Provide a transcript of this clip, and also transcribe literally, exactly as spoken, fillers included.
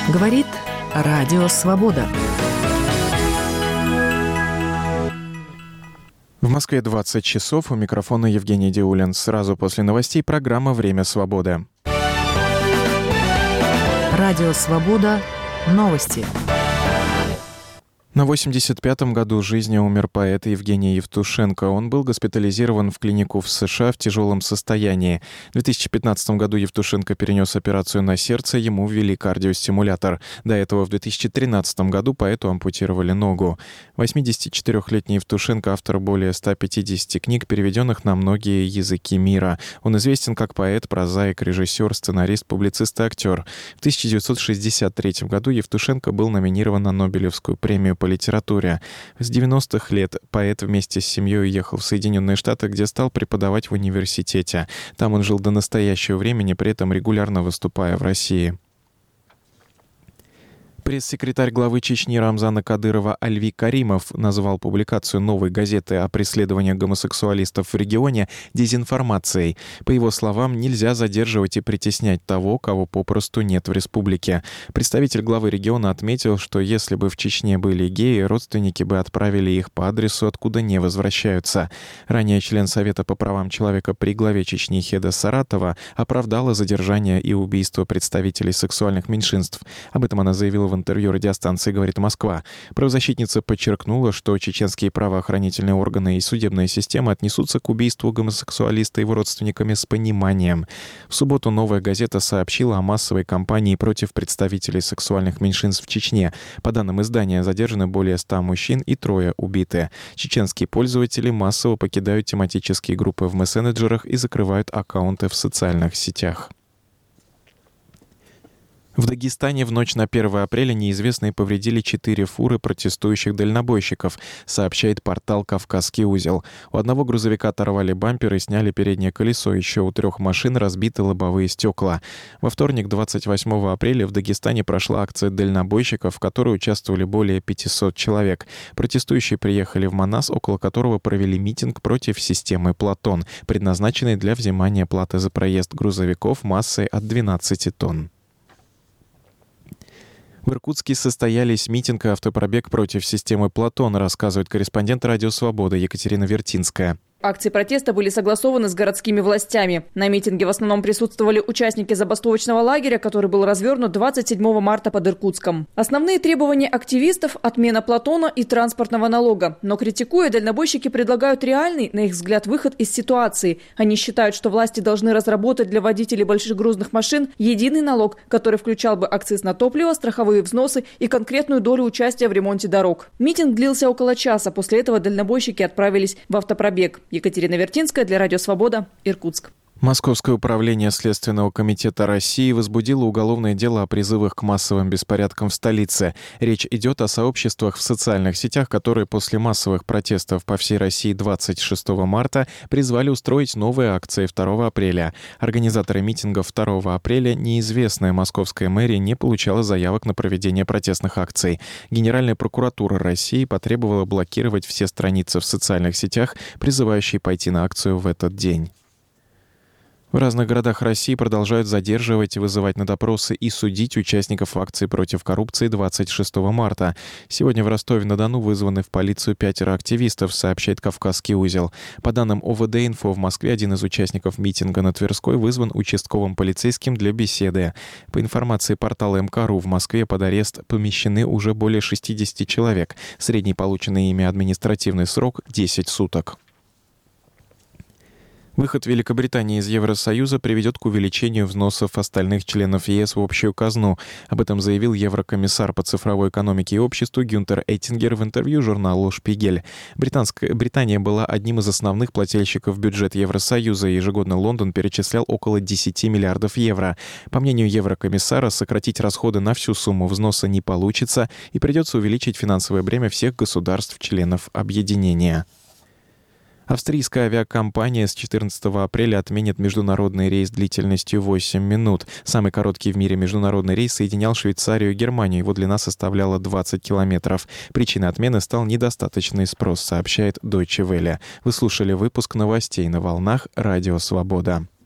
Говорит Радио Свобода. В Москве двадцать часов. У микрофона Евгений Диулин. Сразу после новостей программа «Время свободы». Радио Свобода. Новости. На восемьдесят пятом году жизни умер поэт Евгений Евтушенко. Он был госпитализирован в клинику в США в тяжелом состоянии. В две тысячи пятнадцатом году Евтушенко перенес операцию на сердце, ему ввели кардиостимулятор. До этого в две тысячи тринадцатом году поэту ампутировали ногу. восьмидесятичетырёхлетний Евтушенко — автор более ста пятидесяти книг, переведенных на многие языки мира. Он известен как поэт, прозаик, режиссер, сценарист, публицист и актер. В тысяча девятьсот шестьдесят третьем году Евтушенко был номинирован на Нобелевскую премию по литературе. С девяностых лет поэт вместе с семьей уехал в Соединенные Штаты, где стал преподавать в университете. Там он жил до настоящего времени, при этом регулярно выступая в России. Пресс-секретарь главы Чечни Рамзана Кадырова Альви Каримов назвал публикацию «Новой газеты» о преследовании гомосексуалистов в регионе дезинформацией. По его словам, нельзя задерживать и притеснять того, кого попросту нет в республике. Представитель главы региона отметил, что если бы в Чечне были геи, родственники бы отправили их по адресу, откуда не возвращаются. Ранее член Совета по правам человека при главе Чечни Хеда Саратова оправдала задержание и убийство представителей сексуальных меньшинств. Об этом она заявила в интервью радиостанции «Говорит Москва». Правозащитница подчеркнула, что чеченские правоохранительные органы и судебная система отнесутся к убийству гомосексуалиста и его родственниками с пониманием. В субботу «Новая газета» сообщила о массовой кампании против представителей сексуальных меньшинств в Чечне. По данным издания, задержаны более ста мужчин и трое убиты. Чеченские пользователи массово покидают тематические группы в мессенджерах и закрывают аккаунты в социальных сетях. В Дагестане в ночь на первое апреля неизвестные повредили четыре фуры протестующих дальнобойщиков, сообщает портал «Кавказский узел». У одного грузовика оторвали бампер и сняли переднее колесо, еще у трех машин разбиты лобовые стекла. Во вторник, двадцать восьмого апреля, в Дагестане прошла акция дальнобойщиков, в которой участвовали более пятисот человек. Протестующие приехали в Манас, около которого провели митинг против системы «Платон», предназначенной для взимания платы за проезд грузовиков массой от двенадцати тонн. В Иркутске состоялись митинг и автопробег против системы «Платон», рассказывает корреспондент «Радио Свобода» Екатерина Вертинская. Акции протеста были согласованы с городскими властями. На митинге в основном присутствовали участники забастовочного лагеря, который был развернут двадцать седьмого марта под Иркутском. Основные требования активистов – отмена Платона и транспортного налога. Но критикуя, дальнобойщики предлагают реальный, на их взгляд, выход из ситуации. Они считают, что власти должны разработать для водителей больших грузных машин единый налог, который включал бы акциз на топливо, страховые взносы и конкретную долю участия в ремонте дорог. Митинг длился около часа. После этого дальнобойщики отправились в автопробег. Екатерина Вертинская для Радио Свобода, Иркутск. Московское управление Следственного комитета России возбудило уголовное дело о призывах к массовым беспорядкам в столице. Речь идет о сообществах в социальных сетях, которые после массовых протестов по всей России двадцать шестого марта призвали устроить новые акции второго апреля. Организаторы митингов второго апреля, неизвестная московская мэрия, не получала заявок на проведение протестных акций. Генеральная прокуратура России потребовала блокировать все страницы в социальных сетях, призывающие пойти на акцию в этот день. В разных городах России продолжают задерживать, вызывать на допросы и судить участников акции против коррупции двадцать шестого марта. Сегодня в Ростове-на-Дону вызваны в полицию пятеро активистов, сообщает «Кавказский узел». По данным О В Д-Инфо, в Москве один из участников митинга на Тверской вызван участковым полицейским для беседы. По информации портала эм ка точка ру, в Москве под арест помещены уже более шестидесяти человек. Средний полученный ими административный срок – десять суток. Выход Великобритании из Евросоюза приведет к увеличению взносов остальных членов Е С в общую казну. Об этом заявил еврокомиссар по цифровой экономике и обществу Гюнтер Эттингер в интервью журналу «Шпигель». Британская Британия была одним из основных плательщиков в бюджет Евросоюза. Ежегодно Лондон перечислял около десяти миллиардов евро. По мнению еврокомиссара, сократить расходы на всю сумму взноса не получится и придется увеличить финансовое бремя всех государств-членов объединения. Австрийская авиакомпания с четырнадцатого апреля отменит международный рейс длительностью восемь минут. Самый короткий в мире международный рейс соединял Швейцарию и Германию. Его длина составляла двадцать километров. Причиной отмены стал недостаточный спрос, сообщает Deutsche Welle. Вы слушали выпуск новостей на волнах Радио Свобода.